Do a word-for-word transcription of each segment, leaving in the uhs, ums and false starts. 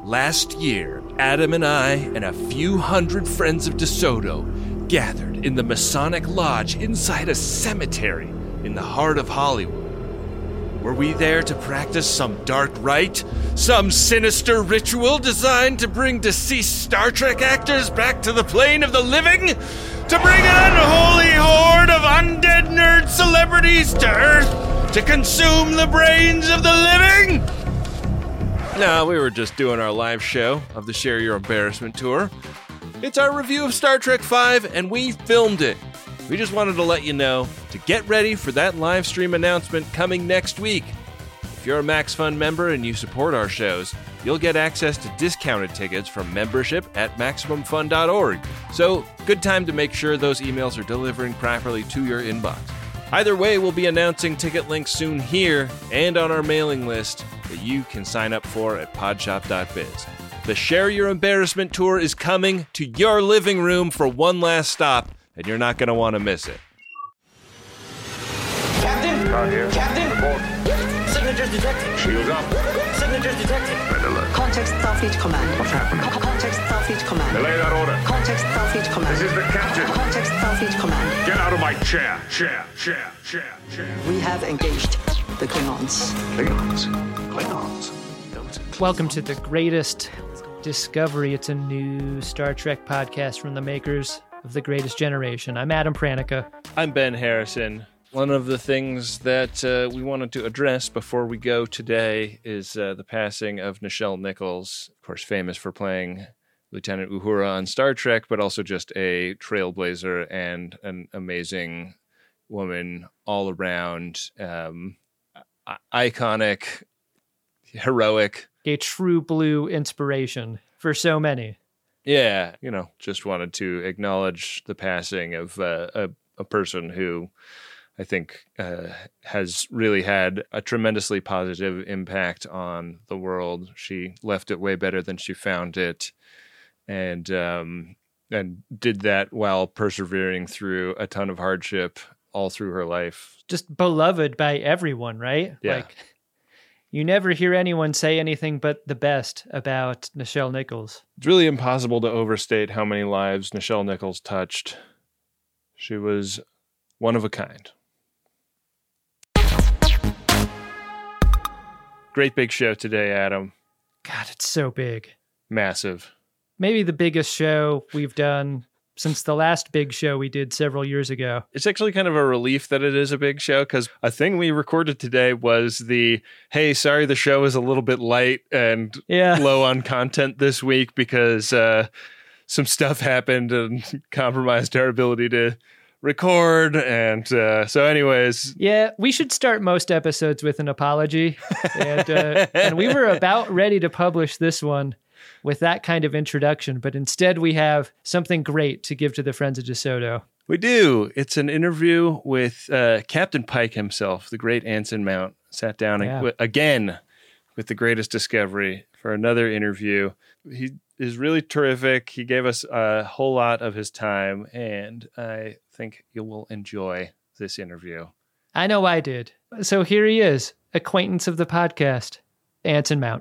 Last year, Adam and I and a few hundred friends of DeSoto gathered in the Masonic Lodge inside a cemetery in the heart of Hollywood. Were we there to practice some dark rite? Some sinister ritual designed to bring deceased Star Trek actors back to the plane of the living? To bring an unholy horde of undead nerd celebrities to Earth to consume the brains of the living? No, we were just doing our live show of the Share Your Embarrassment tour. It's our review of Star Trek five, and we filmed it. We just wanted to let you know to get ready for that live stream announcement coming next week. If you're a MaxFun member and you support our shows, you'll get access to discounted tickets from membership at Maximum Fun dot org. So, good time to make sure those emails are delivering properly to your inbox. Either way, we'll be announcing ticket links soon here and on our mailing list that you can sign up for at podshop dot biz. The Share Your Embarrassment tour is coming to your living room for one last stop, and you're not going to want to miss it. Captain! Not here. Captain! Report. Signatures detected. Shields up. Signatures detected. Red alert. Context Starfleet Command. What's happening? Co- Context Starfleet Command. Delay that order. Context Starfleet Command. This is the captain. Context Starfleet Command. Get out of my chair. Chair, chair, chair, chair. We have engaged the Klingons. Klingons. Klingons. Those Welcome to the greatest discovery. It's a new Star Trek podcast from the makers of The Greatest Generation. I'm Adam Pranica. I'm Ben Harrison. One of the things that uh, we wanted to address before we go today is uh, the passing of Nichelle Nichols, of course famous for playing Lieutenant Uhura on Star Trek, but also just a trailblazer and an amazing woman all around, um, I- iconic, heroic. A true blue inspiration for so many. Yeah, you know, just wanted to acknowledge the passing of uh, a, a person who I think uh, has really had a tremendously positive impact on the world. She left it way better than she found it, and um, and did that while persevering through a ton of hardship all through her life. Just beloved by everyone, right? Yeah. Like, you never hear anyone say anything but the best about Nichelle Nichols. It's really impossible to overstate how many lives Nichelle Nichols touched. She was one of a kind. Great big show today, Adam. God, it's so big. Massive. Maybe the biggest show we've done since the last big show we did several years ago. It's actually kind of a relief that it is a big show, because a thing we recorded today was the, hey, sorry, the show is a little bit light and Yeah. low on content this week because uh, some stuff happened and compromised our ability to record. And uh, so anyways. Yeah, we should start most episodes with an apology. and, uh, and we were about ready to publish this one with that kind of introduction, but instead we have something great to give to the Friends of DeSoto. We do. It's an interview with uh, Captain Pike himself, the great Anson Mount. Sat down Yeah. ag- again with the Greatest Discovery for another interview. He is really terrific. He gave us a whole lot of his time, and I think you will enjoy this interview. I know I did. So here he is, acquaintance of the podcast, Anson Mount.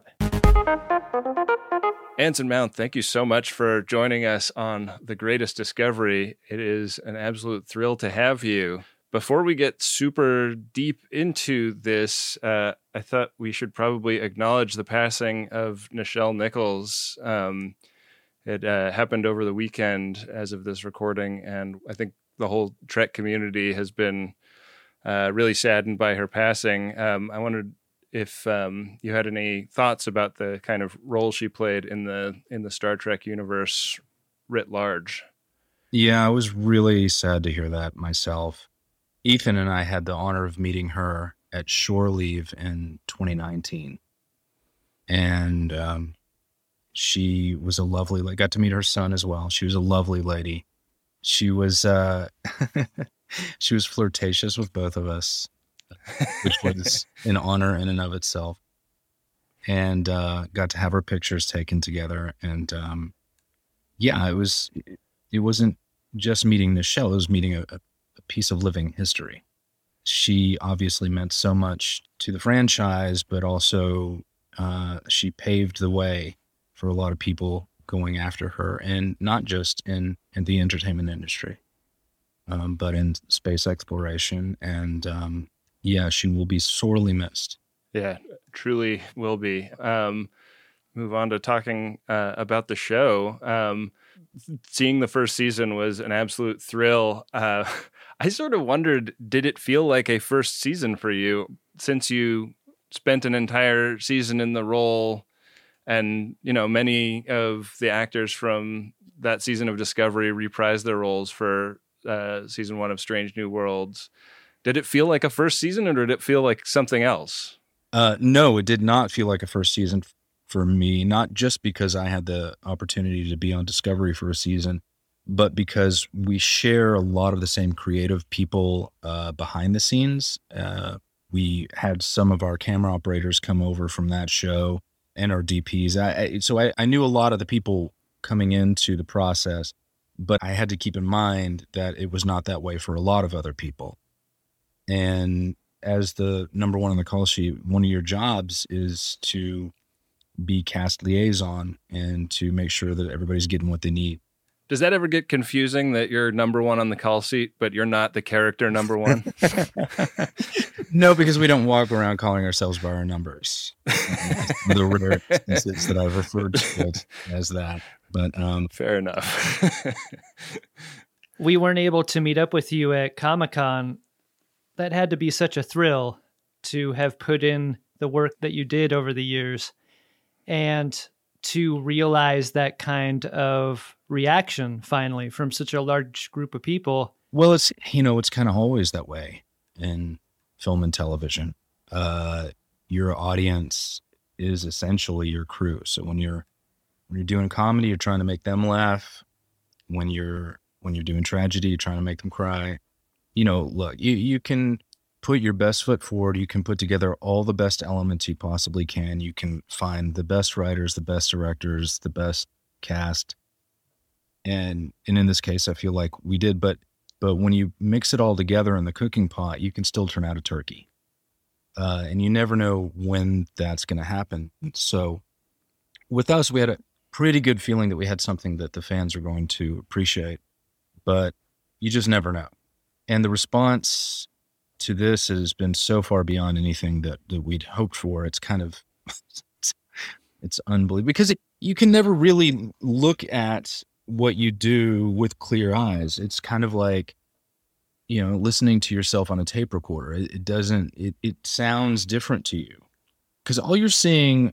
Anson Mount, thank you so much for joining us on The Greatest Discovery. It is an absolute thrill to have you. Before we get super deep into this, uh, I thought we should probably acknowledge the passing of Nichelle Nichols. Um, it uh, happened over the weekend as of this recording, and I think the whole Trek community has been uh, really saddened by her passing. Um, I wondered if um, you had any thoughts about the kind of role she played in the in the Star Trek universe writ large. Yeah, I was really sad to hear that myself. Ethan and I had the honor of meeting her at Shore Leave in twenty nineteen. And um, she was a lovely, like, got to meet her son as well. She was a lovely lady. She was, uh, she was flirtatious with both of us, which was an honor in and of itself. And uh, got to have our pictures taken together. And um, yeah, it was, it wasn't just meeting Nichelle, it was meeting a, a piece of living history. She obviously meant so much to the franchise, but also uh, she paved the way for a lot of people going after her, and not just in, in the entertainment industry, um, but in space exploration. And um, yeah, she will be sorely missed. Yeah, truly will be. Um, move on to talking uh, about the show. Um, seeing the first season was an absolute thrill. Uh, I sort of wondered, did it feel like a first season for you, since you spent an entire season in the role? And, you know, many of the actors from that season of Discovery reprised their roles for uh, season one of Strange New Worlds. Did it feel like a first season, or did it feel like something else? Uh, no, it did not feel like a first season f- for me, not just because I had the opportunity to be on Discovery for a season, but because we share a lot of the same creative people uh, behind the scenes. Uh, we had some of our camera operators come over from that show, and our D Ps. I, I, so I, I knew a lot of the people coming into the process, but I had to keep in mind that it was not that way for a lot of other people. And as the number one on the call sheet, one of your jobs is to be cast liaison and to make sure that everybody's getting what they need. Does that ever get confusing that you're number one on the call sheet, but you're not the character number one? No, because we don't walk around calling ourselves by our numbers. The rare instances that I've referred to it as that. But um, fair enough. We weren't able to meet up with you at Comic-Con. That had to be such a thrill to have put in the work that you did over the years, and to realize that kind of reaction finally from such a large group of people. Well, it's, you know, it's kind of always that way in film and television. Uh, your audience is essentially your crew. So when you're, when you're doing comedy, you're trying to make them laugh. When you're, when you're doing tragedy, you're trying to make them cry. You know, look, you, you can put your best foot forward. You can put together all the best elements you possibly can. You can find the best writers, the best directors, the best cast. And, and in this case, I feel like we did, but, but when you mix it all together in the cooking pot, you can still turn out a turkey. Uh, and you never know when that's going to happen. So with us, we had a pretty good feeling that we had something that the fans are going to appreciate, but you just never know. And the response to this has been so far beyond anything that, that we'd hoped for. It's kind of, it's, it's unbelievable, because it, you can never really look at what you do with clear eyes. It's kind of like, you know, listening to yourself on a tape recorder. It, it doesn't, it, it sounds different to you, because all you're seeing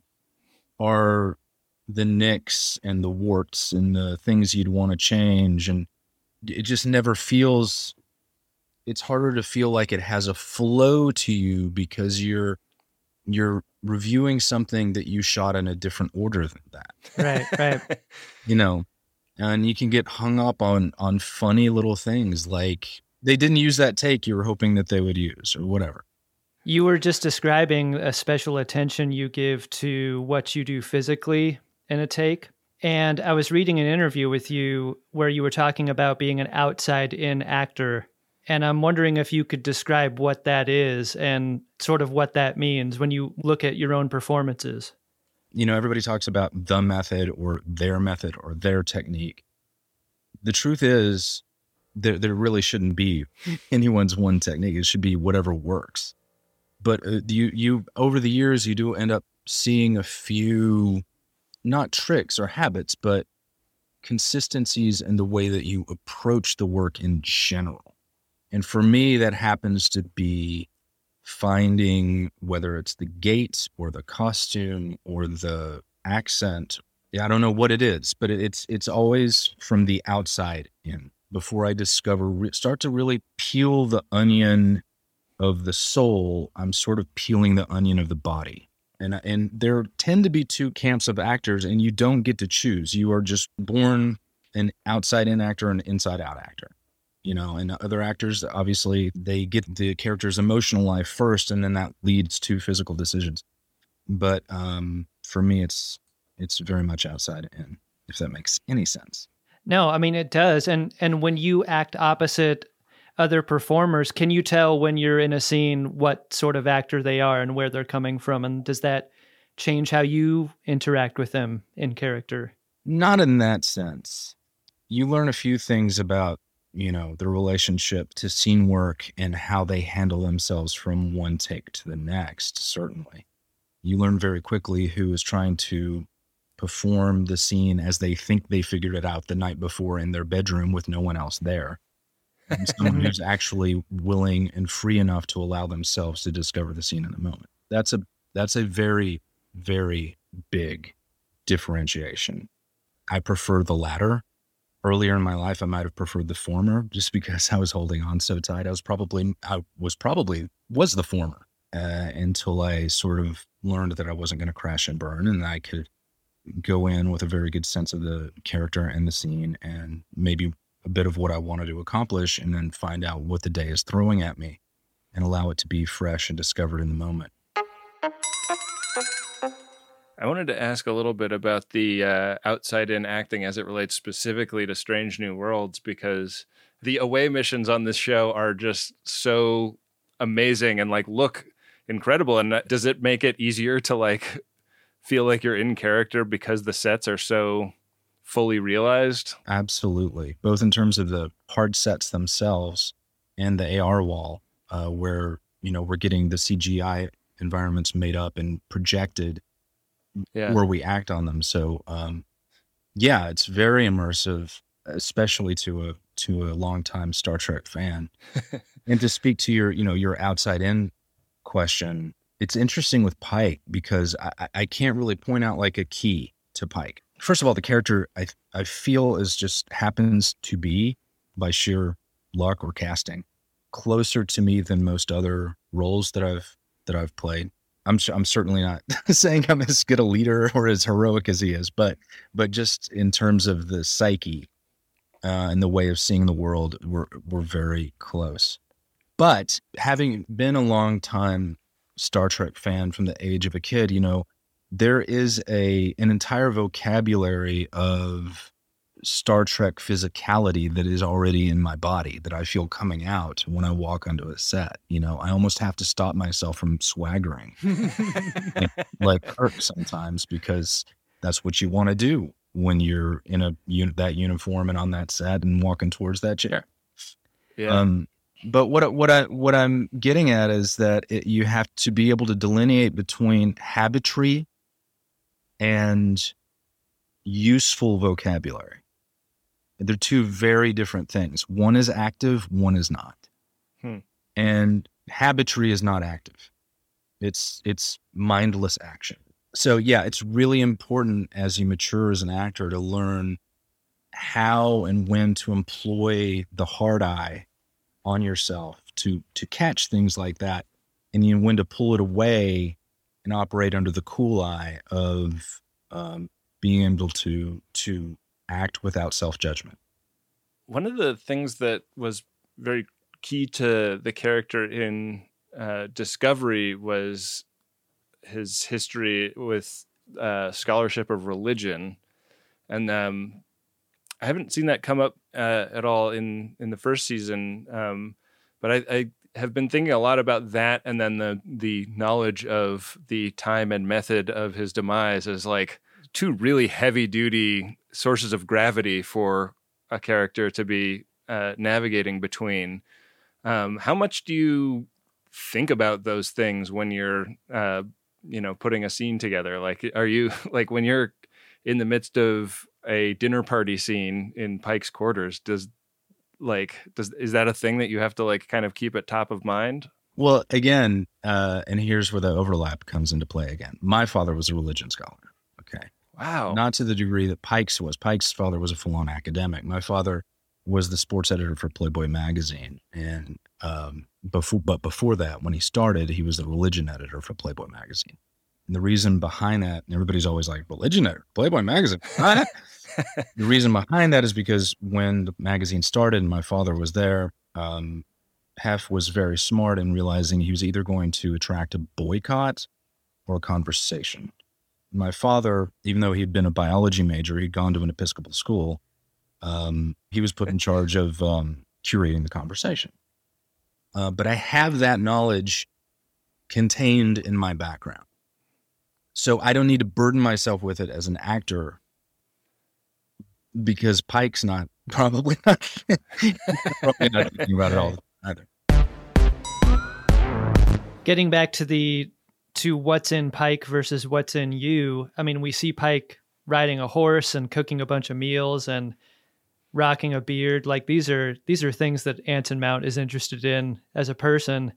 are the nicks and the warts and the things you'd want to change. And it just never feels, it's harder to feel like it has a flow to you, because you're you're reviewing something that you shot in a different order than that. Right, right. You know, and you can get hung up on on funny little things like they didn't use that take you were hoping that they would use, or whatever. You were just describing a special attention you give to what you do physically in a take. And I was reading an interview with you where you were talking about being an outside-in actor. And I'm wondering if you could describe what that is and sort of what that means when you look at your own performances. You know, everybody talks about the method or their method or their technique. The truth is, there there really shouldn't be anyone's one technique. It should be whatever works. But uh, you you over the years, you do end up seeing a few, not tricks or habits, but consistencies in the way that you approach the work in general. And for me, that happens to be finding, whether it's the gait or the costume or the accent. I don't know what it is, but it's it's always from the outside in. Before I discover, start to really peel the onion of the soul, I'm sort of peeling the onion of the body. And and there tend to be two camps of actors, and you don't get to choose. You are just born an outside-in actor and an inside-out actor. You know, and other actors, obviously, they get the character's emotional life first, and then that leads to physical decisions. But um, for me, it's it's very much outside in, if that makes any sense. No, I mean, it does. And and when you act opposite other performers, can you tell when you're in a scene what sort of actor they are and where they're coming from? And does that change how you interact with them in character? Not in that sense. You learn a few things about, you know, the relationship to scene work and how they handle themselves from one take to the next, certainly. You learn very quickly who is trying to perform the scene as they think they figured it out the night before in their bedroom with no one else there. And someone who's actually willing and free enough to allow themselves to discover the scene in the moment. That's a that's a very, very big differentiation. I prefer the latter. Earlier in my life, I might have preferred the former just because I was holding on so tight. I was probably, I was probably, was the former uh, until I sort of learned that I wasn't going to crash and burn, and I could go in with a very good sense of the character and the scene and maybe a bit of what I wanted to accomplish, and then find out what the day is throwing at me and allow it to be fresh and discovered in the moment. I wanted to ask a little bit about the uh, outside-in acting as it relates specifically to Strange New Worlds, because the away missions on this show are just so amazing and like look incredible. And does it make it easier to like feel like you're in character because the sets are so fully realized? Absolutely. Both in terms of the hard sets themselves and the A R wall, uh, where, you know, we're getting the C G I environments made up and projected yeah. where we act on them. So, um, yeah, it's very immersive, especially to a, to a longtime Star Trek fan. And to speak to your, you know, your outside in question, it's interesting with Pike because I, I can't really point out like a key to Pike. First of all, the character I I feel is just happens to be, by sheer luck or casting, closer to me than most other roles that I've that I've played. I'm I'm certainly not saying I'm as good a leader or as heroic as he is, but but just in terms of the psyche uh, and the way of seeing the world, we're we're very close. But having been a long time Star Trek fan from the age of a kid, you know, there is a an entire vocabulary of Star Trek physicality that is already in my body that I feel coming out when I walk onto a set. You know, I almost have to stop myself from swaggering like, like Kirk sometimes, because that's what you want to do when you're in a that uniform and on that set and walking towards that chair. Yeah. Um, but what what I what I'm getting at is that it, you have to be able to delineate between habitry and useful vocabulary. They're two very different things. One is active, one is not. Hmm. And habitry is not active. It's it's mindless action. So yeah, it's really important as you mature as an actor to learn how and when to employ the hard eye on yourself to to catch things like that, and you know, when to pull it away and operate under the cool eye of um, being able to to act without self-judgment. One of the things that was very key to the character in uh, Discovery was his history with uh, scholarship of religion. And um, I haven't seen that come up uh, at all in, in the first season. Um, but I, I have been thinking a lot about that, and then the the knowledge of the time and method of his demise as like two really heavy duty sources of gravity for a character to be uh, navigating between. Um, how much do you think about those things when you're, uh, you know, putting a scene together? Like, are you like when you're in the midst of a dinner party scene in Pike's quarters, does like, does, is that a thing that you have to like kind of keep at top of mind? Well, again, uh, and here's where the overlap comes into play again. My father was a religion scholar. Okay. Wow. Not to the degree that Pike's was. Pike's father was a full-on academic. My father was the sports editor for Playboy magazine. And um, before, but before that, when he started, he was the religion editor for Playboy magazine. And the reason behind that, and everybody's always like, religion editor, Playboy magazine. The reason behind that is because when the magazine started and my father was there, um, Hef was very smart in realizing he was either going to attract a boycott or a conversation. My father, even though he'd been a biology major, he'd gone to an Episcopal school, um, he was put in charge of um, curating the conversation. Uh, but I have that knowledge contained in my background. So I don't need to burden myself with it as an actor because Pike's not probably not, probably not thinking about it all either. Getting back to the to what's in Pike versus what's in you. I mean, we see Pike riding a horse and cooking a bunch of meals and rocking a beard. Like these are these are things that Anson Mount is interested in as a person.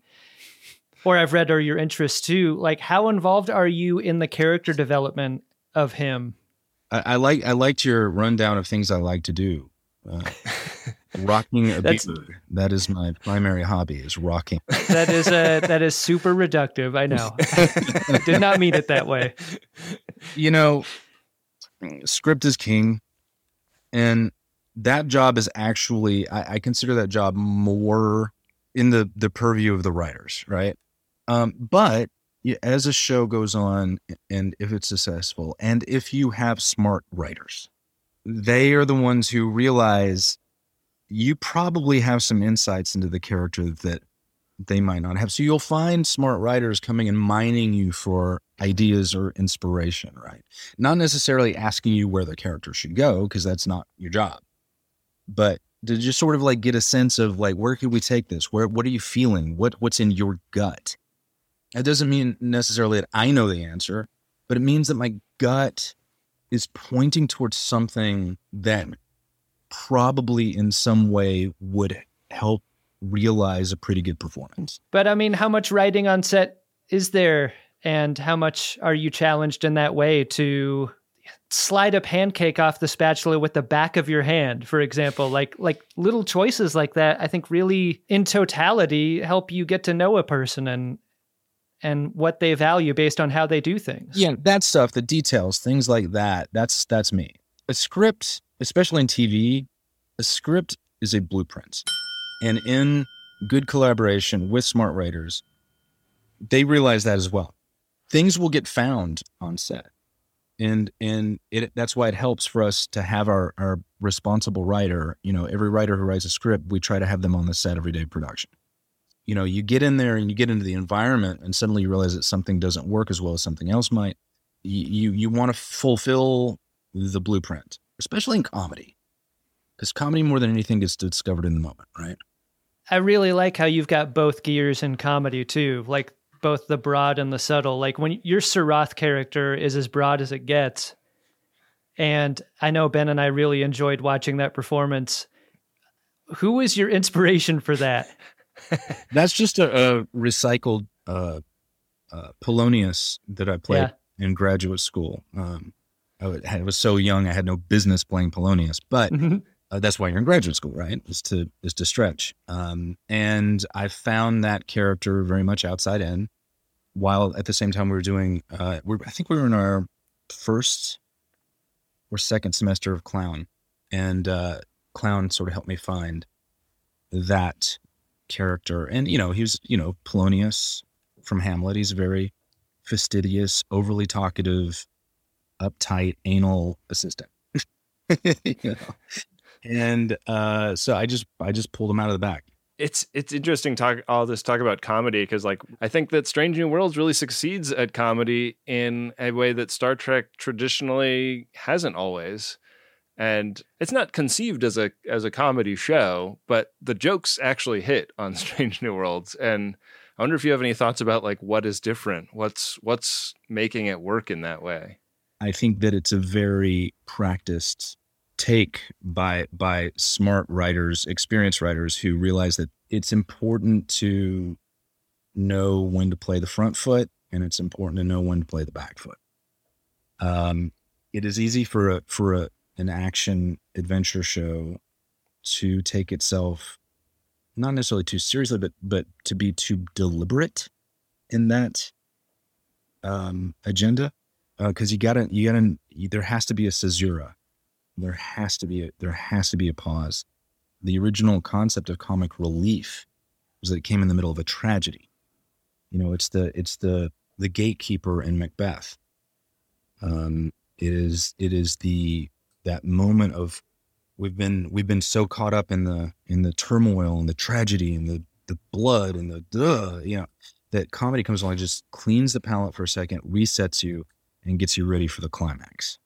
Or I've read are your interests too. Like, how involved are you in the character development of him? I, I like I liked your rundown of things I like to do. Uh, rocking a beard. That is my primary hobby, is rocking. That is a that is super reductive. I know. I did not mean it that way. You know, script is king, and that job is actually I, I consider that job more in the the purview of the writers, right? Um, but as a show goes on, and if it's successful, and if you have smart writers, they are the ones who realize you probably have some insights into the character that they might not have. So you'll find smart writers coming and mining you for ideas or inspiration, right? Not necessarily asking you where the character should go, because that's not your job, but to just sort of like get a sense of like, where could we take this? Where, what are you feeling? What, what's in your gut? It doesn't mean necessarily that I know the answer, but it means that my gut is pointing towards something that probably in some way would help realize a pretty good performance. But I mean, how much writing on set is there? And how much are you challenged in that way to slide a pancake off the spatula with the back of your hand, for example? Like, like little choices like that, I think really in totality help you get to know a person and and what they value based on how they do things. Yeah, that stuff, the details, things like that, that's that's me. A script, especially in T V, a script is a blueprint. And in good collaboration with smart writers, they realize that as well. Things will get found on set. And and it that's why it helps for us to have our, our responsible writer. You know, every writer who writes a script, we try to have them on the set every day of production. You know, you get in there and you get into the environment and suddenly you realize that something doesn't work as well as something else might. You you, you want to fulfill the blueprint, especially in comedy, because comedy more than anything gets discovered in the moment, right? I really like how you've got both gears in comedy too, like both the broad and the subtle. Like when your Sarath character is as broad as it gets. And I know Ben and I really enjoyed watching that performance. Who was your inspiration for that? That's just a, a recycled uh, uh, Polonius that I played yeah. in graduate school. Um, I, was, I was so young, I had no business playing Polonius, but mm-hmm. uh, that's why you're in graduate school, right? Is to is to stretch. Um, and I found that character very much outside in, while at the same time we were doing. Uh, we're, I think we were in our first or second semester of clown, and uh, clown sort of helped me find that character. And you know, he was, you know, Polonius from Hamlet. He's a very fastidious, overly talkative, uptight, anal assistant. You know? And uh so I just I just pulled him out of the back. It's it's interesting talk all this talk about comedy, because like I think that Strange New Worlds really succeeds at comedy in a way that Star Trek traditionally hasn't always. And it's not conceived as a as a comedy show, but the jokes actually hit on Strange New Worlds. And I wonder if you have any thoughts about like what is different, what's what's making it work in that way. I think that it's a very practiced take by by smart writers, experienced writers who realize that it's important to know when to play the front foot, and it's important to know when to play the back foot. Um, it is easy for a for a an action adventure show to take itself not necessarily too seriously, but but to be too deliberate in that um, agenda, because uh, you gotta you gotta there has to be a caesura, there has to be a, there has to be a pause. The original concept of comic relief was that it came in the middle of a tragedy. You know, it's the it's the the gatekeeper in Macbeth. Um, it is it is the that moment of we've been we've been so caught up in the in the turmoil and the tragedy and the the blood and the duh, you know, that comedy comes along and just cleans the palate for a second, resets you, and gets you ready for the climax.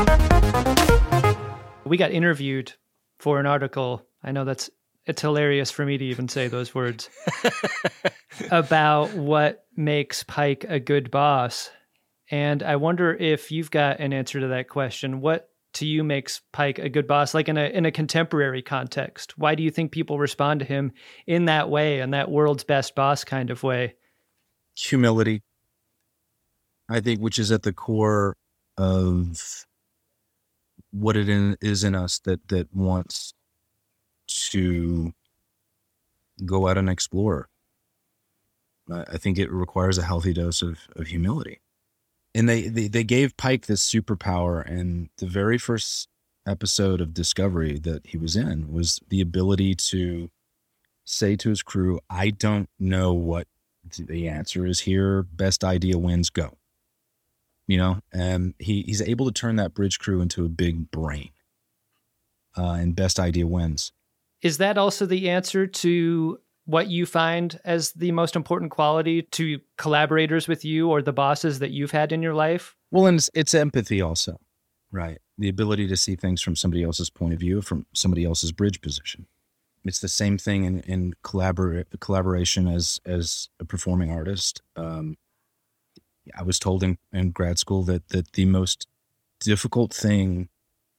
We got interviewed for an article. I know that's it's hilarious for me to even say those words about what makes Pike a good boss. And I wonder if you've got an answer to that question. What to you makes Pike a good boss, like in a in a contemporary context? Why do you think people respond to him in that way, in that world's best boss kind of way? Humility, I think, which is at the core of what it in, is in us that that wants to go out and explore. I, I think it requires a healthy dose of, of humility. And they, they, they gave Pike this superpower, and the very first episode of Discovery that he was in was the ability to say to his crew, I don't know what the answer is here. Best idea wins, go. You know, and he, he's able to turn that bridge crew into a big brain, uh, and best idea wins. Is that also the answer to what you find as the most important quality to collaborators with you or the bosses that you've had in your life? Well, and it's, it's empathy also, right? The ability to see things from somebody else's point of view, from somebody else's bridge position. It's the same thing in, in collabor- collaboration as, as a performing artist. Um, I was told in, in grad school that, that the most difficult thing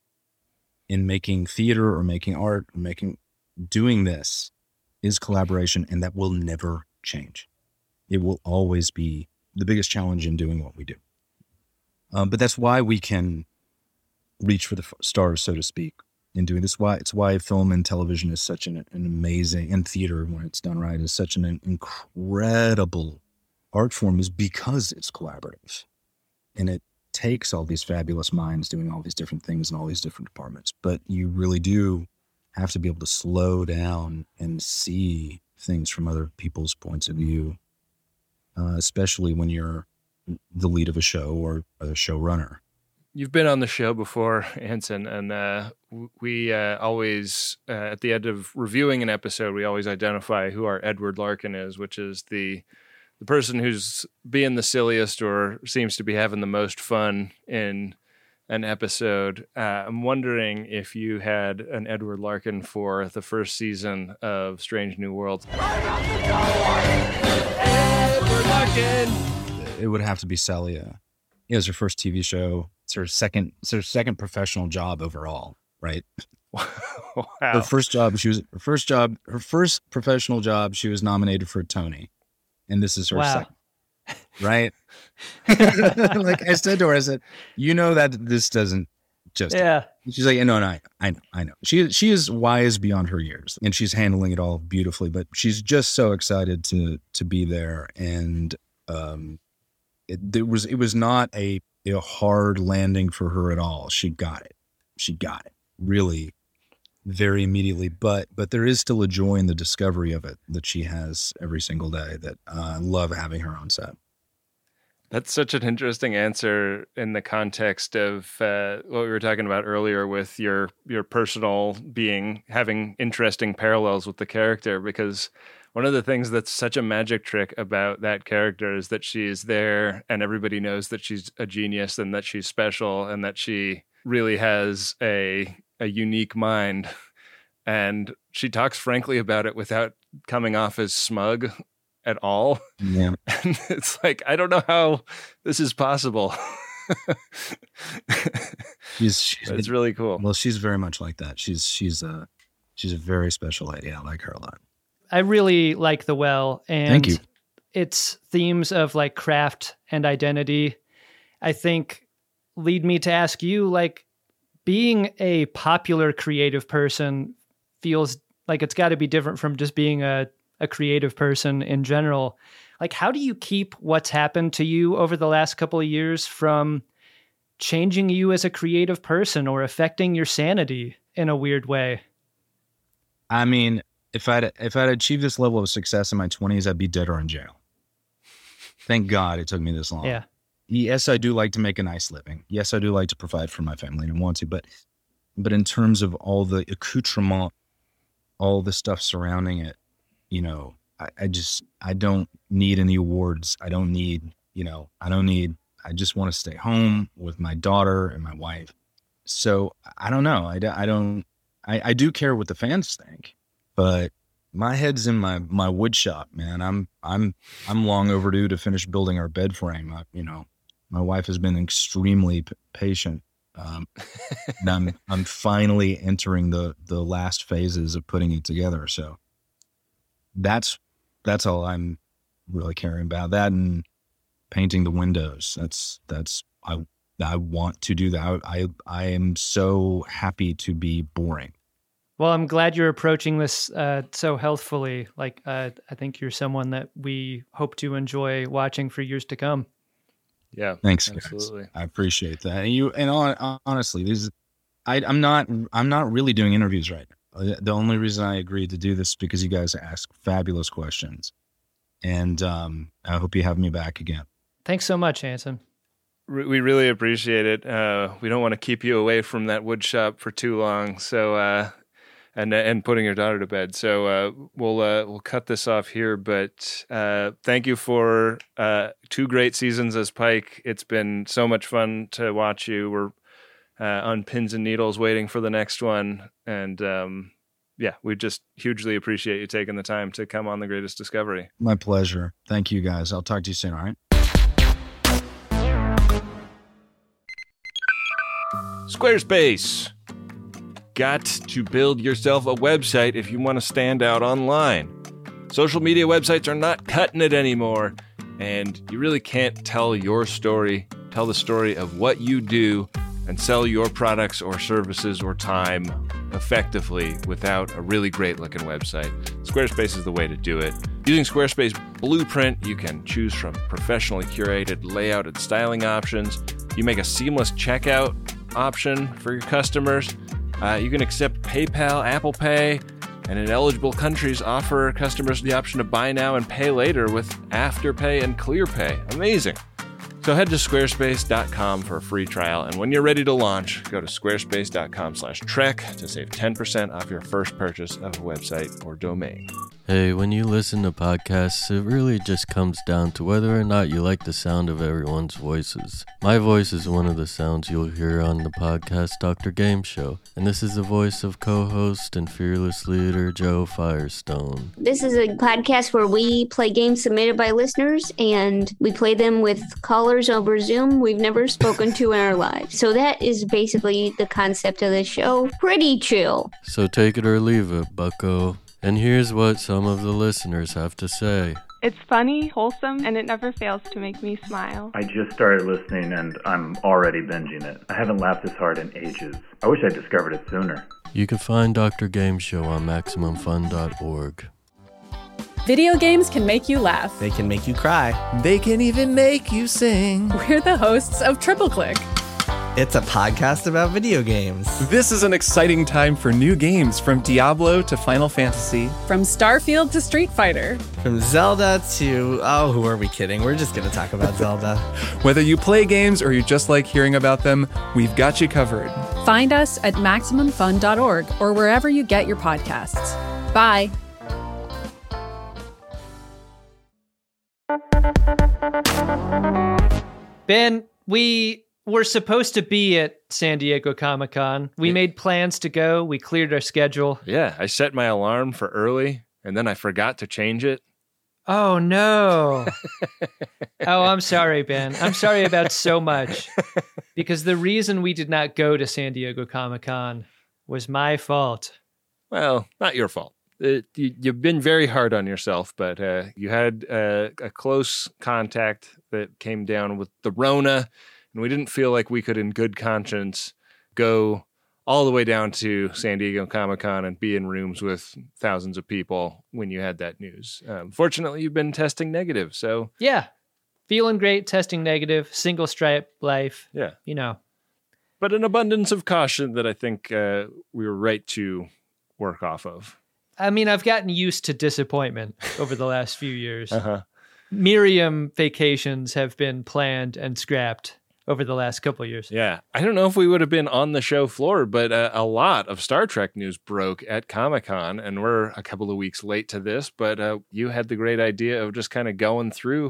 in making theater or making art or making, doing this is collaboration, and that will never change. It will always be the biggest challenge in doing what we do. Um, but that's why we can reach for the stars, so to speak, in doing this. Why it's why film and television is such an, an amazing, and theater when it's done right is such an incredible art form, is because it's collaborative, and it takes all these fabulous minds doing all these different things in all these different departments. But you really do have to be able to slow down and see things from other people's points of view, uh, especially when you're the lead of a show or a showrunner. You've been on the show before, Anson, and uh, we uh, always, uh, at the end of reviewing an episode, we always identify who our Edward Larkin is, which is the the person who's being the silliest or seems to be having the most fun in an episode. Uh, I'm wondering if you had an Edward Larkin for the first season of Strange New Worlds. Edward Larkin! It would have to be Celia. It was her first T V show. It's her second, it's her second professional job overall, right? Wow. Her first job, she was her first job, her first professional job, she was nominated for a Tony. And this is her Wow. second. Right? Like I said to her, I said, you know that this doesn't just Yeah. She's like, no, no, I, I know, I know. She she is wise beyond her years, and she's handling it all beautifully. But she's just so excited to to be there, and um, it there was it was not a a hard landing for her at all. She got it. She got it really very immediately. But but there is still a joy in the discovery of it that she has every single day. That uh, I love having her on set. That's such an interesting answer in the context of uh, what we were talking about earlier with your your personal being having interesting parallels with the character, because one of the things that's such a magic trick about that character is that she's there and everybody knows that she's a genius and that she's special and that she really has a a unique mind, and she talks frankly about it without coming off as smug at all. Yeah. And it's like, I don't know how this is possible. she's, she's It's really cool. Well, she's very much like that. She's she's a she's a very special lady. I like her a lot. I really like The Well, and Thank you. its themes of like craft and identity, I think, lead me to ask you, like, being a popular creative person feels like it's got to be different from just being a a creative person in general. Like, how do you keep what's happened to you over the last couple of years from changing you as a creative person or affecting your sanity in a weird way? I mean, if I'd if I'd achieved this level of success in my twenties, I'd be dead or in jail. Thank God it took me this long. Yeah. Yes, I do like to make a nice living. Yes, I do like to provide for my family and want to, but but in terms of all the accoutrement, all the stuff surrounding it, you know, I, I just, I don't need any awards. I don't need, you know, I don't need, I just want to stay home with my daughter and my wife. So I don't know. I, I don't, I, I do care what the fans think, but my head's in my, my wood shop, man. I'm, I'm, I'm long overdue to finish building our bed frame. I, you know, my wife has been extremely p- patient. Um, and I'm, I'm finally entering the, the last phases of putting it together. So that's, that's all I'm really caring about. That and painting the windows. That's, that's, I, I want to do that. I, I, I am so happy to be boring. Well, I'm glad you're approaching this uh, so healthfully. Like, uh, I think you're someone that we hope to enjoy watching for years to come. Yeah, thanks, absolutely. Guys. I appreciate that. And you, and on, honestly, these, I, I'm not, I'm not really doing interviews right now. The only reason I agreed to do this is because you guys ask fabulous questions, and um, I hope you have me back again. Thanks so much, Anson. We really appreciate it. Uh, we don't want to keep you away from that wood shop for too long. So. Uh, And and putting your daughter to bed. So uh, we'll uh, we'll cut this off here. But uh, thank you for uh, two great seasons as Pike. It's been so much fun to watch you. We're uh, on pins and needles waiting for the next one. And um, yeah, we just hugely appreciate you taking the time to come on The Greatest Discovery. My pleasure. Thank you, guys. I'll talk to you soon. All right. Squarespace. Got to build yourself a website if you want to stand out online. Social media websites are not cutting it anymore, and you really can't tell your story, tell the story of what you do, and sell your products or services or time effectively without a really great looking website. Squarespace is the way to do it. Using Squarespace Blueprint, you can choose from professionally curated layout and styling options. You make a seamless checkout option for your customers. Uh, you can accept PayPal, Apple Pay, and in eligible countries offer customers the option to buy now and pay later with Afterpay and ClearPay. Amazing. So head to squarespace dot com for a free trial, and when you're ready to launch, go to squarespace dot com slash trek to save ten percent off your first purchase of a website or domain. Hey, when you listen to podcasts, it really just comes down to whether or not you like the sound of everyone's voices. My voice is one of the sounds you'll hear on the podcast Doctor Game Show, and this is the voice of co-host and fearless leader Joe Firestone. This is a podcast where we play games submitted by listeners, and we play them with callers over Zoom we've never spoken to in our lives. So that is basically the concept of the show. Pretty chill. So take it or leave it, bucko. And here's what some of the listeners have to say. It's funny, wholesome, and it never fails to make me smile. I just started listening and I'm already binging it. I haven't laughed this hard in ages. I wish I discovered it sooner. You can find Doctor Game Show on maximum fun dot org. Video games can make you laugh. They can make you cry. They can even make you sing. We're the hosts of Triple Click. It's a podcast about video games. This is an exciting time for new games, from Diablo to Final Fantasy. From Starfield to Street Fighter. From Zelda to... Oh, who are we kidding? We're just going to talk about Zelda. Whether you play games or you just like hearing about them, we've got you covered. Find us at maximum fun dot org or wherever you get your podcasts. Bye. Ben, we... We're supposed to be at San Diego Comic-Con. We yeah. made plans to go. We cleared our schedule. Yeah, I set my alarm for early, and then I forgot to change it. Oh, no. Oh, I'm sorry, Ben. I'm sorry about so much. Because the reason we did not go to San Diego Comic-Con was my fault. Well, not your fault. It, you, you've been very hard on yourself, but uh, you had uh, a close contact that came down with the Rona, and we didn't feel like we could, in good conscience, go all the way down to San Diego Comic-Con and be in rooms with thousands of people when you had that news. Um, fortunately, you've been testing negative, so... Yeah. Feeling great, testing negative, single stripe life. Yeah. You know. But an abundance of caution that I think uh, we were right to work off of. I mean, I've gotten used to disappointment over the last few years. Uh-huh. Miriam vacations have been planned and scrapped over the last couple of years. Yeah. I don't know if we would have been on the show floor, but uh, a lot of Star Trek news broke at Comic-Con, and we're a couple of weeks late to this, but uh, you had the great idea of just kind of going through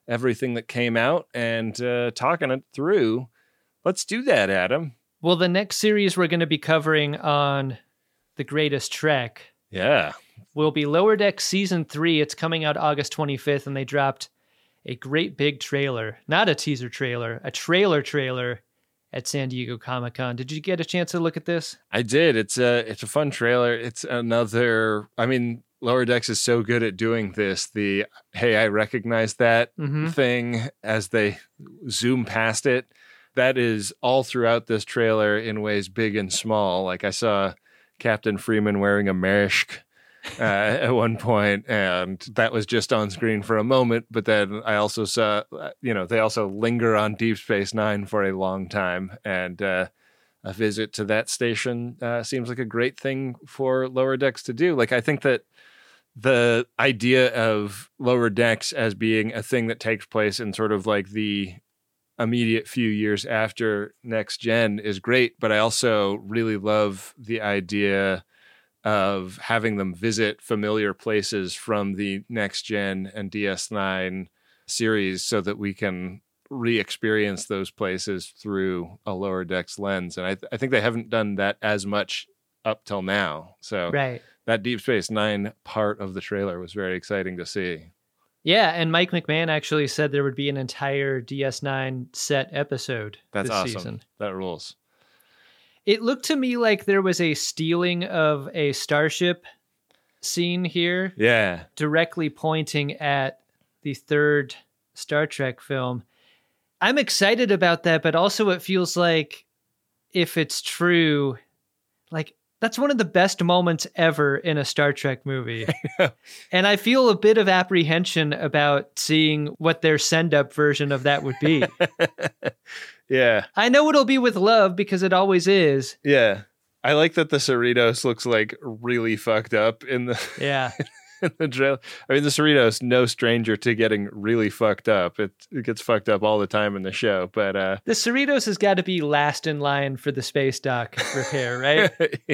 everything that came out and uh, talking it through. Let's do that, Adam. Well, the next series we're going to be covering on The Greatest Trek Yeah. will be Lower Decks Season three. It's coming out August twenty-fifth, and they dropped a great big trailer. Not a teaser trailer, a trailer trailer at San Diego Comic-Con. Did you get a chance to look at this? I did. It's a, it's a fun trailer. It's another, I mean, Lower Decks is so good at doing this. The, hey, I recognize that Mhm. thing as they zoom past it. That is all throughout this trailer in ways big and small. Like I saw Captain Freeman wearing a Marishk uh, at one point, and that was just on screen for a moment. But then I also saw, uh, you know, they also linger on Deep Space Nine for a long time. And uh, a visit to that station uh, seems like a great thing for Lower Decks to do. Like, I think that the idea of Lower Decks as being a thing that takes place in sort of like the immediate few years after Next Gen is great, but I also really love the idea of having them visit familiar places from the Next Gen and D S nine series so that we can re-experience those places through a Lower Decks lens. And I, th- I think they haven't done that as much up till now. So Right. that Deep Space Nine part of the trailer was very exciting to see. Yeah, and Mike McMahon actually said there would be an entire D S nine set episode That's this awesome. season. That rules. It looked to me like there was a stealing of a starship scene here, Yeah. directly pointing at the third Star Trek film. I'm excited about that, but also it feels like if it's true, like that's one of the best moments ever in a Star Trek movie. And I feel a bit of apprehension about seeing what their send-up version of that would be. Yeah. I know it'll be with love because it always is. Yeah. I like that the Cerritos looks like really fucked up in the Yeah. in the trailer. I mean, the Cerritos no stranger to getting really fucked up. It, it gets fucked up all the time in the show, but uh The Cerritos has got to be last in line for the space dock repair, right?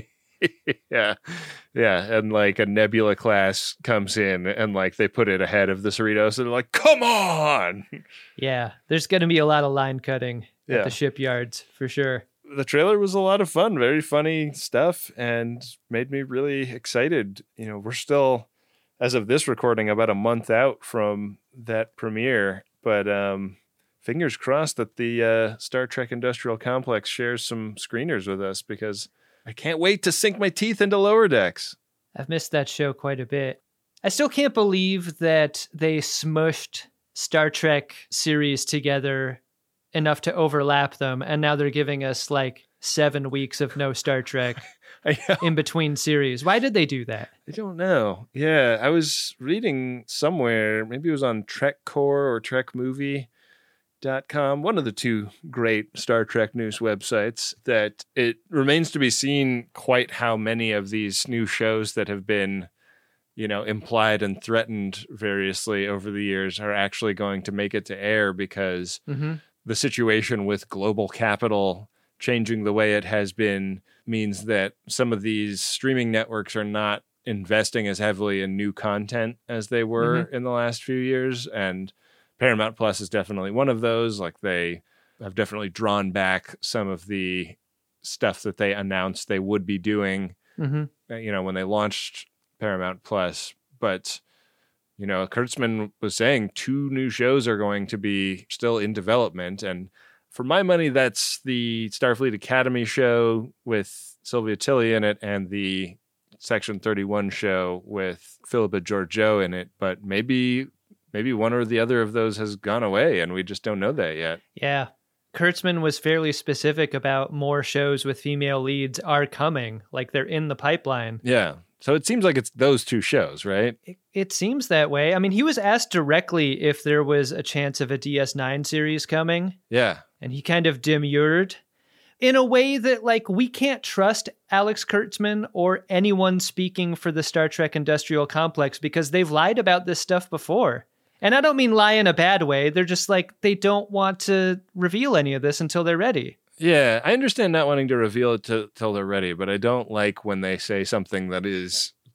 yeah. Yeah. And like a Nebula class comes in and like they put it ahead of the Cerritos and they're like, come on. Yeah. There's going to be a lot of line cutting Yeah. at the shipyards for sure. The trailer was a lot of fun, very funny stuff, and made me really excited. You know, we're still, as of this recording, about a month out from that premiere, but um, fingers crossed that the uh, Star Trek Industrial Complex shares some screeners with us, because I can't wait to sink my teeth into Lower Decks. I've missed that show quite a bit. I still can't believe that they smushed Star Trek series together enough to overlap them, and now they're giving us like seven weeks of no Star Trek in between series. Why did they do that? I don't know. Yeah, I was reading somewhere, maybe it was on TrekCore or Trek Movie dot com, one of the two great Star Trek news websites, that it remains to be seen quite how many of these new shows that have been, you know, implied and threatened variously over the years are actually going to make it to air, because Mm-hmm. the situation with global capital changing the way it has been means that some of these streaming networks are not investing as heavily in new content as they were Mhm. in the last few years. And Paramount Plus is definitely one of those. Like, they have definitely drawn back some of the stuff that they announced they would be doing, Mm-hmm. uh, you know, when they launched Paramount Plus. But, you know, Kurtzman was saying two new shows are going to be still in development. And for my money, that's the Starfleet Academy show with Sylvia Tilly in it and the Section thirty-one show with Philippa Georgiou in it. But maybe maybe one or the other of those has gone away and we just don't know that yet. Yeah. Kurtzman was fairly specific about more shows with female leads are coming, like they're in the pipeline. Yeah. So it seems like it's those two shows, right? It, it seems that way. I mean, he was asked directly if there was a chance of a D S nine series coming, Yeah. and he kind of demurred in a way that, like, we can't trust Alex Kurtzman or anyone speaking for the Star Trek Industrial Complex because they've lied about this stuff before. And I don't mean lie in a bad way. They're just like, they don't want to reveal any of this until they're ready. Yeah, I understand not wanting to reveal it to, till they're ready, but I don't like when they say something that is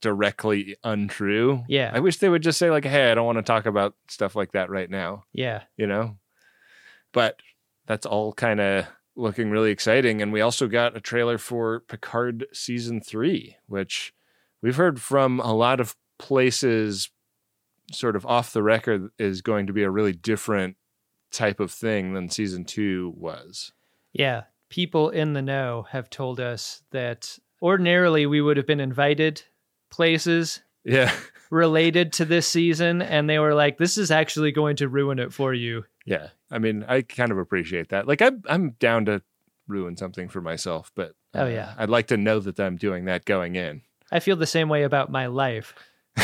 directly untrue. Yeah. I wish they would just say like, hey, I don't want to talk about stuff like that right now. Yeah. You know? But that's all kind of looking really exciting. And we also got a trailer for Picard season three, which we've heard from a lot of places sort of off the record is going to be a really different type of thing than season two was. Yeah. People in the know have told us that ordinarily we would have been invited places Yeah. related to this season, and they were like, this is actually going to ruin it for you. Yeah. I mean, I kind of appreciate that. Like, I'm, I'm down to ruin something for myself, but uh, Oh, yeah. I'd like to know that I'm doing that going in. I feel the same way about my life.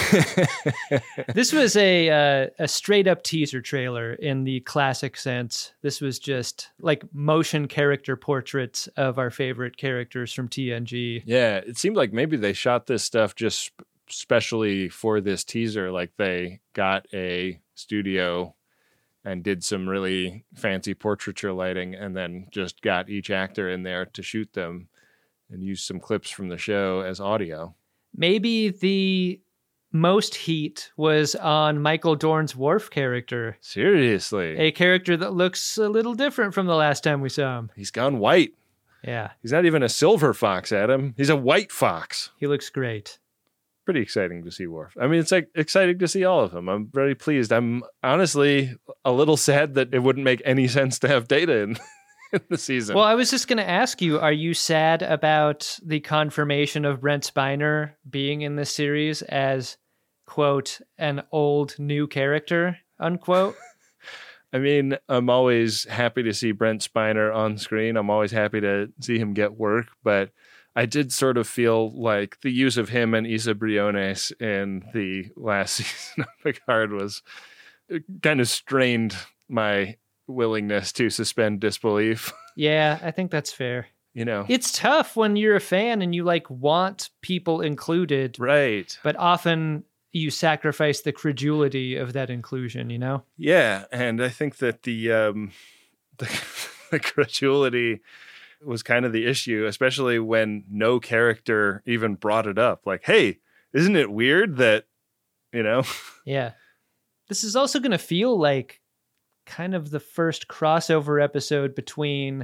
This was a uh, a straight up teaser trailer in the classic sense. This was just like motion character portraits of our favorite characters from T N G. Yeah, it seemed like maybe they shot this stuff just sp- specially for this teaser. Like they got a studio and did some really fancy portraiture lighting and then just got each actor in there to shoot them and use some clips from the show as audio. Maybe the most heat was on Michael Dorn's Worf character. Seriously. A character that looks a little different from the last time we saw him. He's gone white. Yeah. He's not even a silver fox, Adam. He's a white fox. He looks great. Pretty exciting to see Worf. I mean, it's like exciting to see all of them. I'm very pleased. I'm honestly a little sad that it wouldn't make any sense to have Data in, in the season. Well, I was just going to ask you, are you sad about the confirmation of Brent Spiner being in this series as, quote, an old new character, unquote? I mean, I'm always happy to see Brent Spiner on screen. I'm always happy to see him get work, but I did sort of feel like the use of him and Isa Briones in the last season of Picard was kind of strained my willingness to suspend disbelief. Yeah, I think that's fair. You know, it's tough when you're a fan and you like want people included. Right. But often you sacrifice the credulity of that inclusion, you know? Yeah. And I think that the, um, the, the credulity was kind of the issue, especially when no character even brought it up. Like, hey, isn't it weird that, you know? Yeah. This is also going to feel like kind of the first crossover episode between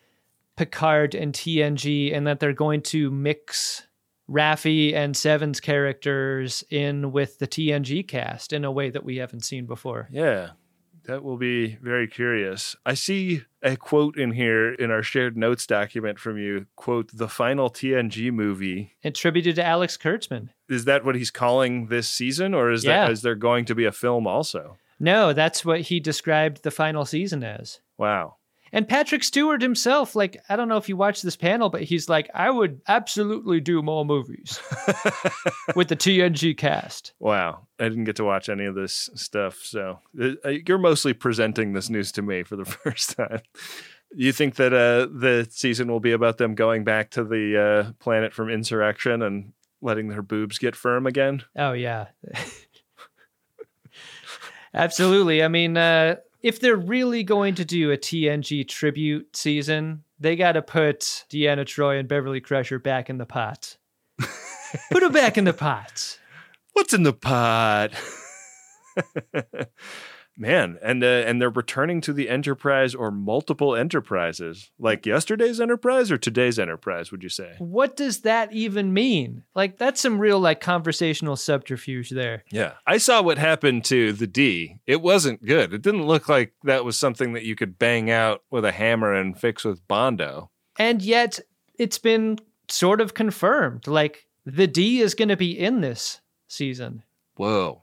Picard and T N G, and that they're going to mix Raffi and Seven's characters in with the T N G cast in a way that we haven't seen before. Yeah. That will be very curious. I see a quote in here in our shared notes document from you, quote, the final T N G movie. Attributed to Alex Kurtzman. Is that what he's calling this season, or is Yeah. that is there going to be a film also? No, that's what he described the final season as. Wow. And Patrick Stewart himself, like, I don't know if you watched this panel, but he's like, I would absolutely do more movies with the T N G cast. Wow. I didn't get to watch any of this stuff. So uh, you're mostly presenting this news to me for the first time. You think that uh, the season will be about them going back to the uh, planet from Insurrection and letting their boobs get firm again? Oh, yeah. Absolutely. I mean, uh, if they're really going to do a T N G tribute season, they got to put Deanna Troi and Beverly Crusher back in the pot. Put them back in the pot. What's in the pot? Man, and uh, and they're returning to the Enterprise or multiple Enterprises, like yesterday's Enterprise or today's Enterprise, would you say? What does that even mean? Like, that's some real, like, conversational subterfuge there. Yeah. I saw what happened to the D. It wasn't good. It didn't look like that was something that you could bang out with a hammer and fix with Bondo. And yet, it's been sort of confirmed. Like, the D is going to be in this season. Whoa.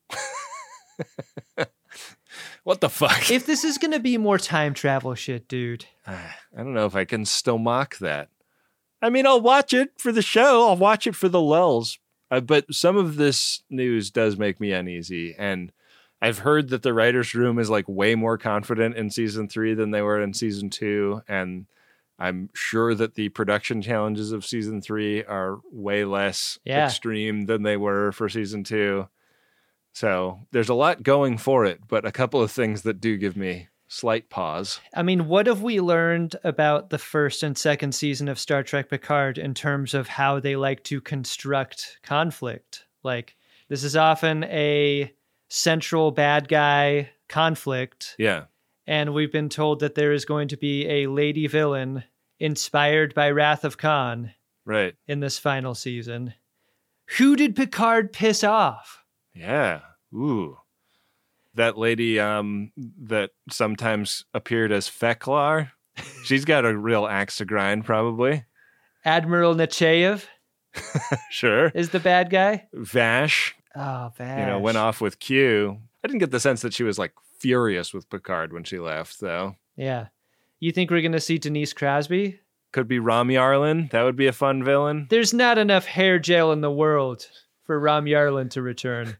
What the fuck? If this is going to be more time travel shit, dude. I don't know if I can still mock that. I mean, I'll watch it for the show. I'll watch it for the lulls. Uh, but some of this news does make me uneasy. And I've heard that the writer's room is like way more confident in season three than they were in season two. And I'm sure that the production challenges of season three are way less Yeah. extreme than they were for season two. So there's a lot going for it, but a couple of things that do give me slight pause. I mean, what have we learned about the first and second season of Star Trek Picard in terms of how they like to construct conflict? Like, this is often a central bad guy conflict. Yeah. And we've been told that there is going to be a lady villain inspired by Wrath of Khan. Right. In this final season. Who did Picard piss off? Yeah. Ooh. That lady um, that sometimes appeared as Feklar. She's got a real axe to grind, probably. Admiral Nechayev. Sure. Is the bad guy. Vash. Oh, Vash. You know, went off with Q. I didn't get the sense that she was like furious with Picard when she left, though. Yeah. You think we're going to see Denise Crosby? Could be Ram Yarlin. That would be a fun villain. There's not enough hair gel in the world for Ram Yarlin to return.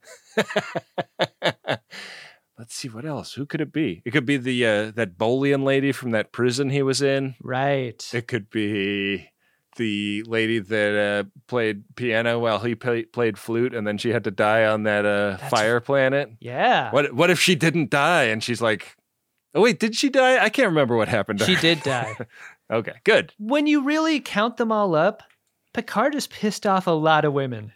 Let's see, what else? Who could it be? It could be the uh, that Bolian lady from that prison he was in. Right. It could be the lady that uh, played piano while he play, played flute, and then she had to die on that uh, fire planet. Yeah. What What if she didn't die? And she's like, oh wait, did she die? I can't remember what happened to she her. She did die. Okay, good. When you really count them all up, Picard has pissed off a lot of women.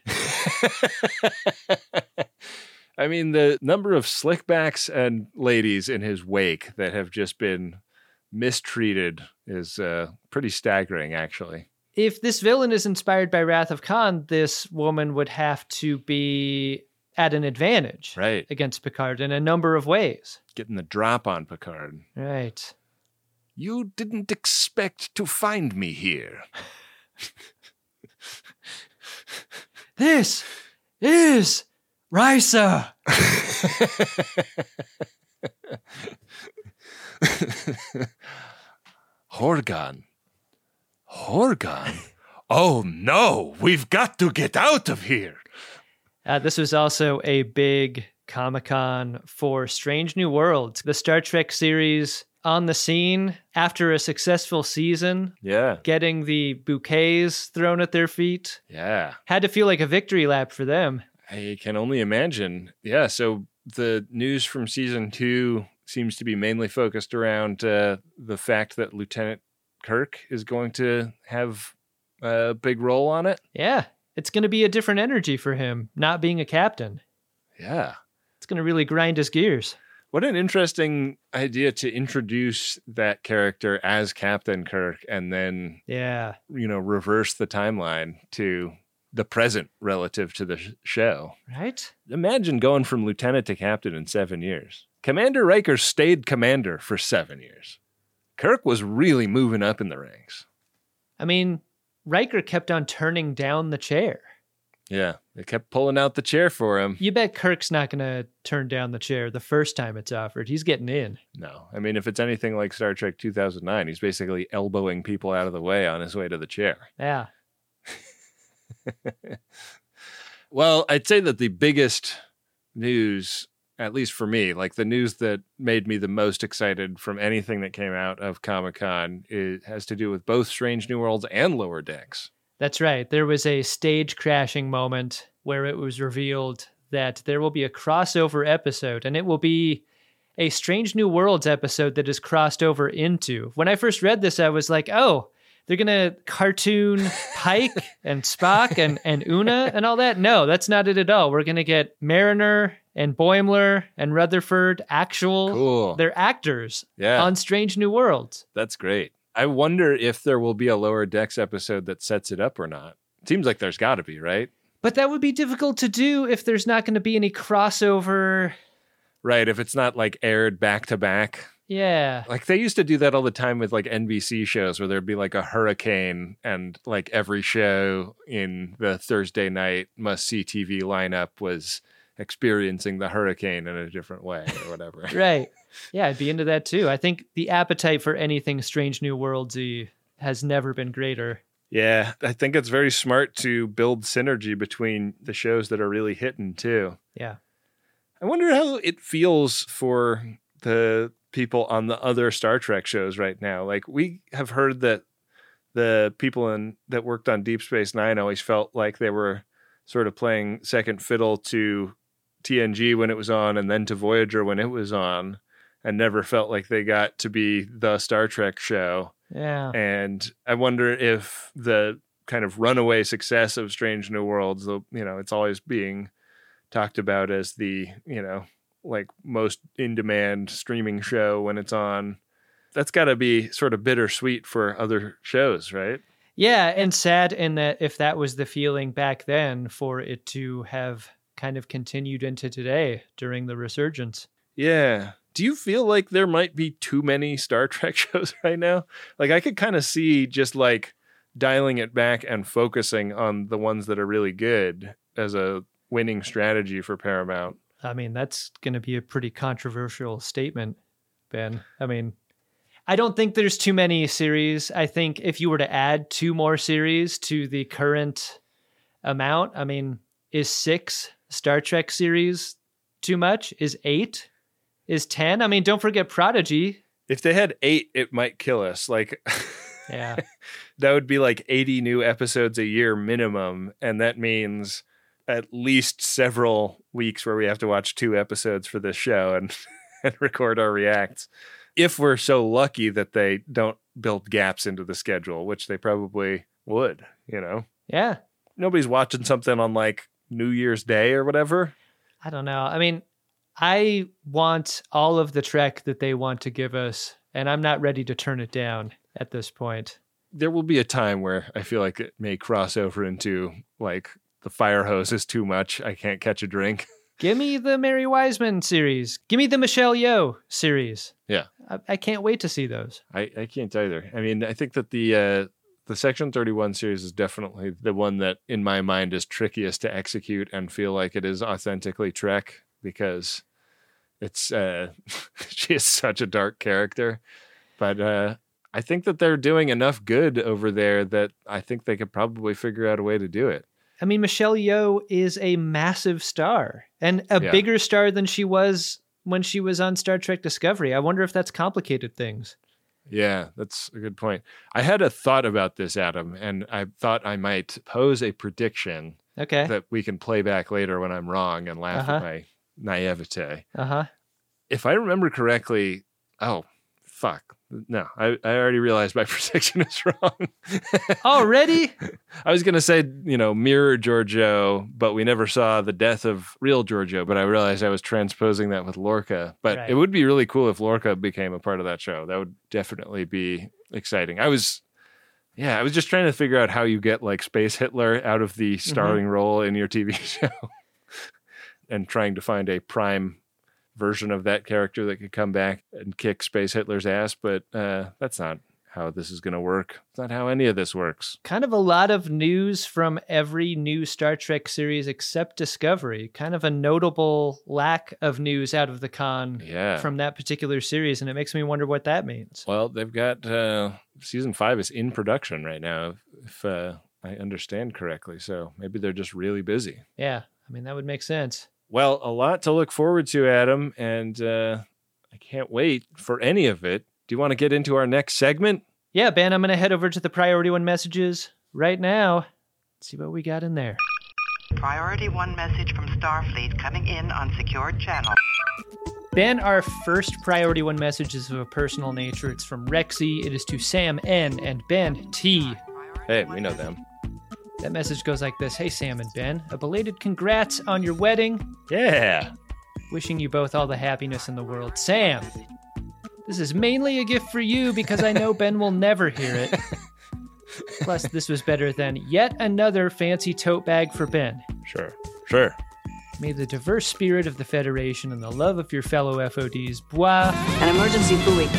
I mean, the number of slickbacks and ladies in his wake that have just been mistreated is uh, pretty staggering, actually. If this villain is inspired by Wrath of Khan, this woman would have to be at an advantage right. against Picard in a number of ways. Getting the drop on Picard. Right. You didn't expect to find me here. This is Risa. Horgan. Horgan? Oh no, we've got to get out of here. Uh, this was also a big Comic-Con for Strange New Worlds, the Star Trek series on the scene after a successful season. Yeah. Getting the bouquets thrown at their feet. Yeah. Had to feel like a victory lap for them. I can only imagine. Yeah, so the news from season two seems to be mainly focused around uh, the fact that Lieutenant Kirk is going to have a big role on it. Yeah, it's going to be a different energy for him, not being a captain. Yeah. It's going to really grind his gears. What an interesting idea to introduce that character as Captain Kirk and then, yeah, you know, reverse the timeline to the present relative to the sh- show. Right? Imagine going from lieutenant to captain in seven years. Commander Riker stayed commander for seven years. Kirk was really moving up in the ranks. I mean, Riker kept on turning down the chair. Yeah, they kept pulling out the chair for him. You bet Kirk's not going to turn down the chair the first time it's offered. He's getting in. No. I mean, if it's anything like Star Trek two thousand nine, he's basically elbowing people out of the way on his way to the chair. Yeah. Well, I'd say that the biggest news, at least for me, like the news that made me the most excited from anything that came out of Comic-Con, it has to do with both Strange New Worlds and Lower Decks. That's right. There was a stage crashing moment where it was revealed that there will be a crossover episode, and it will be a Strange New Worlds episode that is crossed over into. When I first read this, I was like, oh, they're going to cartoon Pike and Spock and, and Una and all that. No, that's not it at all. We're going to get Mariner and Boimler and Rutherford, actual, cool. They're actors yeah. on Strange New Worlds. That's great. I wonder if there will be a Lower Decks episode that sets it up or not. Seems like there's got to be, right? But that would be difficult to do if there's not going to be any crossover. Right, if it's not like aired back to back. Yeah. Like they used to do that all the time with like N B C shows where there'd be like a hurricane and like every show in the Thursday night must-see T V lineup was experiencing the hurricane in a different way or whatever. Right. Yeah, I'd be into that too. I think the appetite for anything Strange New Worldsy has never been greater. Yeah, I think it's very smart to build synergy between the shows that are really hitting too. Yeah. I wonder how it feels for the people on the other Star Trek shows right now. Like we have heard that the people in that worked on Deep Space Nine always felt like they were sort of playing second fiddle to T N G when it was on and then to Voyager when it was on. and never felt like they got to be the Star Trek show. Yeah. And I wonder if the kind of runaway success of Strange New Worlds, the, you know, it's always being talked about as the, you know, like most in-demand streaming show when it's on. That's got to be sort of bittersweet for other shows, right? Yeah, and sad in that if that was the feeling back then, for it to have kind of continued into today during the resurgence. Yeah. Do you feel like there might be too many Star Trek shows right now? Like I could kind of see just like dialing it back and focusing on the ones that are really good as a winning strategy for Paramount. I mean, that's going to be a pretty controversial statement, Ben. I mean, I don't think there's too many series. I think if you were to add two more series to the current amount, I mean, is six Star Trek series too much? Is eight? Is ten? I mean, don't forget Prodigy. If they had eight, it might kill us. Like, yeah, that would be like eighty new episodes a year minimum. And that means at least several weeks where we have to watch two episodes for this show and, and record our reacts. If we're so lucky that they don't build gaps into the schedule, which they probably would, you know? Yeah. Nobody's watching something on like New Year's Day or whatever. I don't know. I mean, I want all of the Trek that they want to give us, and I'm not ready to turn it down at this point. There will be a time where I feel like it may cross over into like the fire hose is too much. I can't catch a drink. Give me the Mary Wiseman series. Give me the Michelle Yeoh series. Yeah. I, I can't wait to see those. I, I can't either. I mean, I think that the uh, the Section thirty-one series is definitely the one that in my mind is trickiest to execute and feel like it is authentically Trek because it's uh, she is such a dark character. But uh, I think that they're doing enough good over there that I think they could probably figure out a way to do it. I mean, Michelle Yeoh is a massive star and a Yeah. bigger star than she was when she was on Star Trek Discovery. I wonder if that's complicated things. Yeah, that's a good point. I had a thought about this, Adam, and I thought I might pose a prediction Okay. that we can play back later when I'm wrong and laugh Uh-huh. at my naivete. Uh-huh. If I remember correctly, oh, fuck. No, I, I already realized my prediction is wrong. Already? I was going to say, you know, mirror Giorgio, but we never saw the death of real Giorgio, but I realized I was transposing that with Lorca. But Right. it would be really cool if Lorca became a part of that show. That would definitely be exciting. I was, yeah, I was just trying to figure out how you get like Space Hitler out of the starring role in your T V show and trying to find a prime version of that character that could come back and kick Space Hitler's ass, but uh, that's not how this is going to work. It's not how any of this works. Kind of a lot of news from every new Star Trek series except Discovery. Kind of a notable lack of news out of the con Yeah. from that particular series, and it makes me wonder what that means. Well, they've got uh, season five is in production right now, if uh, I understand correctly. So maybe they're just really busy. Yeah, I mean, that would make sense. Well, a lot to look forward to, Adam, and uh, I can't wait for any of it. Do you want to get into our next segment? Yeah, Ben, I'm going to head over to the Priority One messages right now. See what we got in there. Priority one message from Starfleet coming in on secured channel. Ben, our first Priority One message is of a personal nature. It's from Rexy. It is to Sam N and Ben T. Hey, we know them. That message goes like this. Hey, Sam and Ben, a belated congrats on your wedding. Yeah. Wishing you both all the happiness in the world. Sam, this is mainly a gift for you because I know Ben will never hear it. Plus, this was better than yet another fancy tote bag for Ben. Sure, sure. May the diverse spirit of the Federation and the love of your fellow F O Ds, bois, An emergency buoy.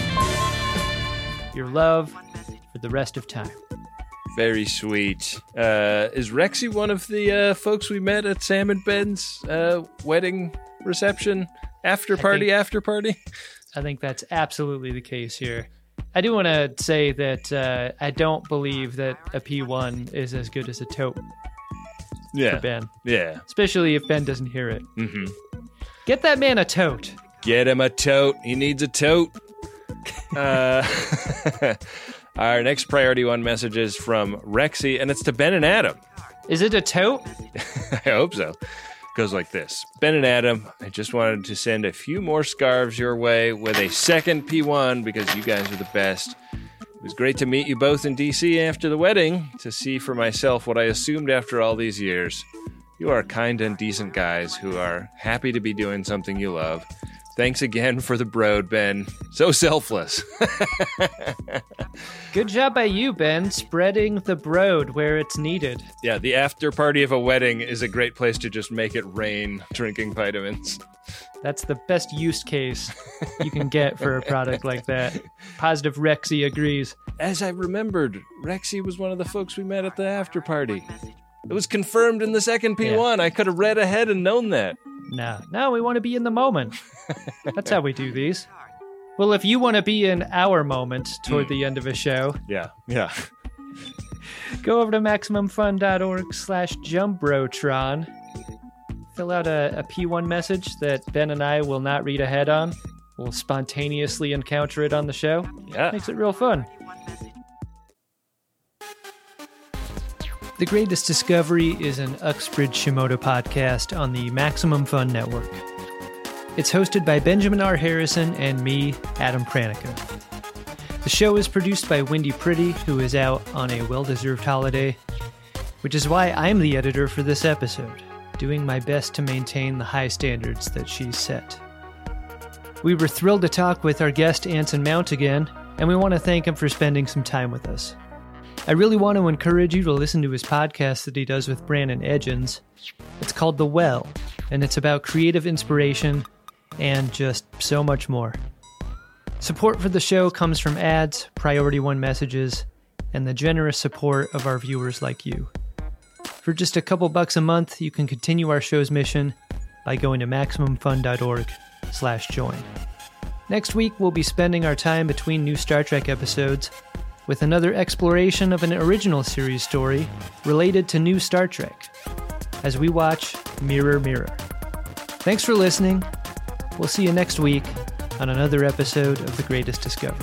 your love for the rest of time. Very sweet. Uh, is Rexy one of the uh, folks we met at Sam and Ben's uh, wedding reception? After party, think- after party? I think that's absolutely the case here. I do want to say that uh, I don't believe that a P one is as good as a tote Yeah. for Ben. Yeah. Especially if Ben doesn't hear it. Mm-hmm. Get that man a tote. Get him a tote. He needs a tote. uh, our next Priority One message is from Rexy, and it's to Ben and Adam. Is it a tote? I hope so. goes like this. Ben and Adam, I just wanted to send a few more scarves your way with a second P one because you guys are the best. It was great to meet you both in D C after the wedding, to see for myself what I assumed after all these years. You are kind and decent guys who are happy to be doing something you love. Thanks again for the broad, Ben. So selfless. Good job by you, Ben, spreading the broad where it's needed. Yeah, the after party of a wedding is a great place to just make it rain drinking vitamins. That's the best use case you can get for a product like that. Positive Rexy agrees. As I remembered, Rexy was one of the folks we met at the after party. It was confirmed in the second P one. Yeah. I could have read ahead and known that. No, no, we want to be in the moment. That's how we do these. Well, if you want to be in our moment toward mm. the end of a show, yeah, yeah, go over to MaximumFun.org slash Jumbrotron. Fill out a, a P one message that Ben and I will not read ahead on. We'll spontaneously encounter it on the show. Yeah. Makes it real fun. The Greatest Discovery is an Uxbridge Shimoda podcast on the Maximum Fun Network. It's hosted by Benjamin R. Harrison and me, Adam Pranica. The show is produced by Wendy Pretty, who is out on a well-deserved holiday, which is why I'm the editor for this episode, doing my best to maintain the high standards that she's set. We were thrilled to talk with our guest Anson Mount again, and we want to thank him for spending some time with us. I really want to encourage you to listen to his podcast that he does with Brandon Edgens. It's called The Well, and it's about creative inspiration and just so much more. Support for the show comes from ads, Priority One messages, and the generous support of our viewers like you. For just a couple bucks a month, you can continue our show's mission by going to MaximumFun.org slash join. Next week, we'll be spending our time between new Star Trek episodes with another exploration of an original series story related to new Star Trek, as we watch Mirror Mirror. Thanks for listening. We'll see you next week on another episode of The Greatest Discovery.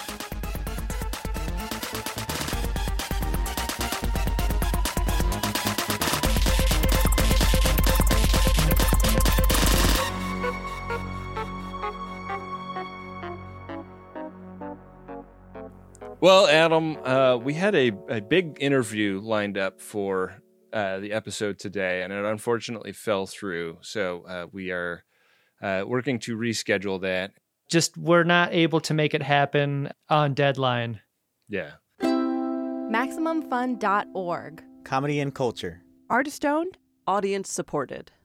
Well, Adam, uh, we had a, a big interview lined up for uh, the episode today, and it unfortunately fell through. So uh, we are uh, working to reschedule that. Just we're not able to make it happen on deadline. Yeah. Maximum Fun dot org. Comedy and culture. Artist owned. Audience supported.